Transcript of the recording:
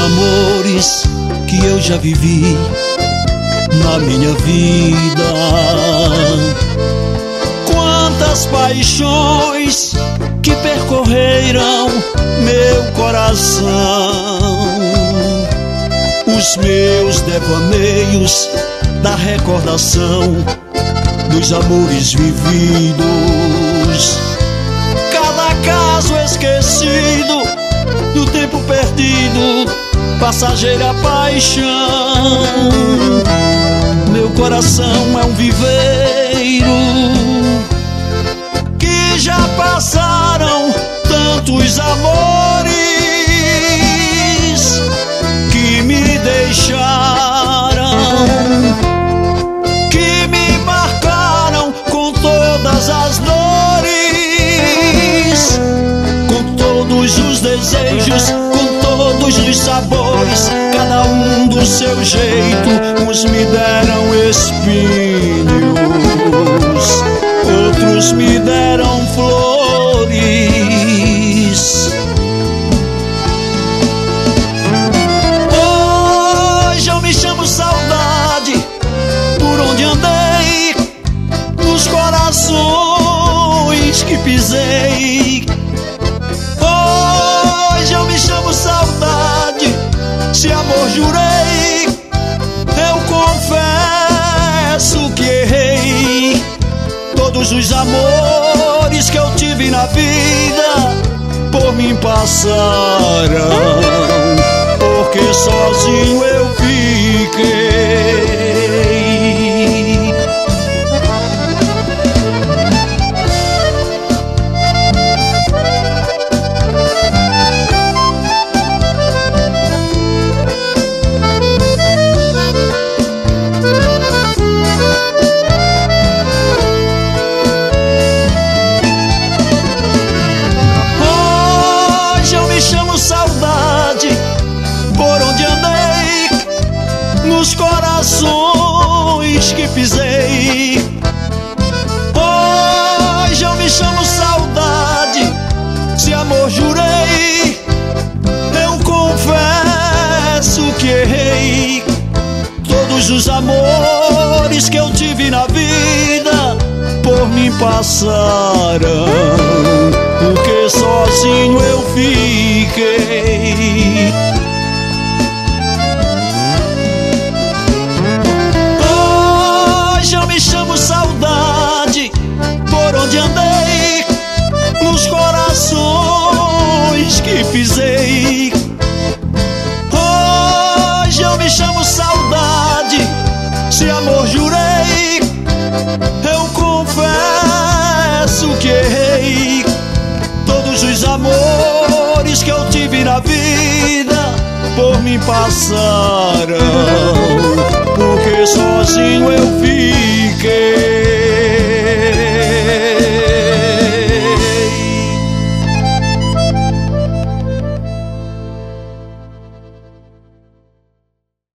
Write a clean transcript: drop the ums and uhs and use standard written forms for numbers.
amores que eu já vivi na minha vida. Quantas paixões que percorreram meu coração, os meus devaneios da recordação dos amores vividos. Cada caso esquecido do tempo perdido, passageira paixão. Meu coração é um viveiro que já passaram tantos amores que me deixaram, que me marcaram com todas as dores, com todos os desejos, com todos os sabores, cada um do seu jeito. Uns me deram espinhos, outros me deram flores. Hoje eu me chamo saudade por onde andei, nos corações que pisei. Hoje eu me chamo saudade, se amor jurei, eu confesso que errei. Todos os amores que eu tive na vida por mim passaram, porque sozinho eu fiquei. Nos corações que pisei. Hoje eu me chamo saudade, se amor jurei, eu confesso que errei. Todos os amores que eu tive na vida por mim passaram, porque sozinho eu fiquei. Me chamo saudade por onde andei, nos corações que pisei. Hoje eu me chamo saudade, se amor jurei, eu confesso que errei. Todos os amores que eu tive na vida por mim passaram,